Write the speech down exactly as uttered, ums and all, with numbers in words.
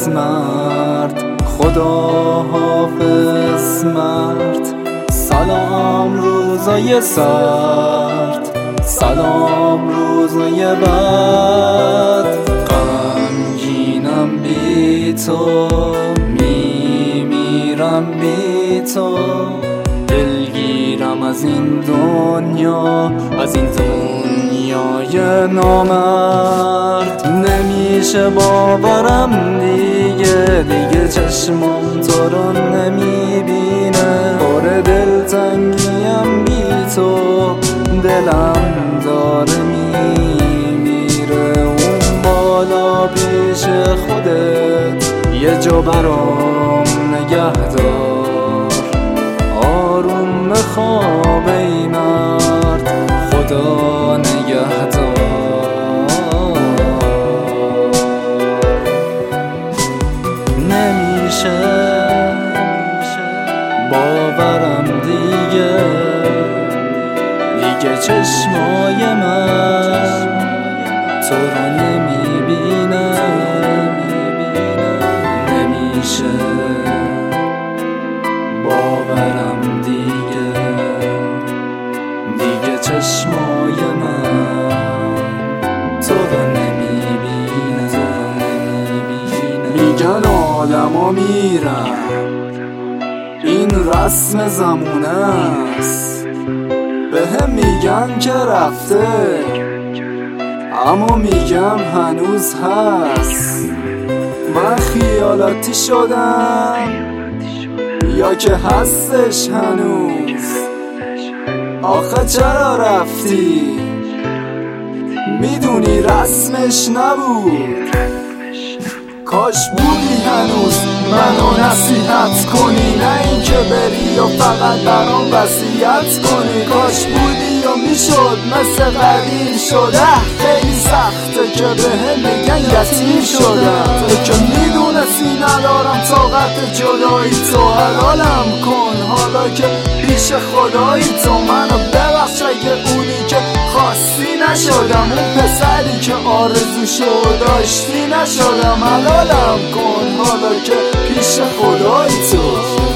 حافظ مرد، خدا حافظ مرد. سلام روزای سرد، سلام روزای بد. غمگینم بی تو، میمیرم بی تو. دلگیرم از این دنیا، از این دنیای نامرد. نمیشه باورم دیگه، دیگه چشمم تو رو نمیبینه. پر دلتنگیم بی تو، دلم داره میمیره. اون بالا پیش خودت یه جا برام نگه دار. آروم خواب ای مرد، خدا نگهدار. نمیشه باورم دیگه، دیگه چشمای من تو رو نمیبینه. نمیشه باورم دیگه، دیگه چشمای من تو رو نمیبینه. میگن آدما میرن، این رسم زمونه است. به هم میگن که رفته، اما میگم هنوز هست. من خیالاتی شدم یا که هستش هنوز؟ آخه چرا رفتی؟ میدونی رسمش نبود. کاش بودی هنوز منو نصیحت کنی، نه این که بری و فقط برام وصیت کنی. کاش بودی و میشد مثل قدیم شده. خیلی سخته که به هم میگن یتیم شدم. تو که میدونستی ندارم طاقت جدایی تو. حلالم کن حالا که پیش خدایی تو. منو ببخش اگه اونی که خواستی نشدم، اون پسری که آرزوشو داشتی نشدم. حلالم کن حالا که پیش خدایی تو.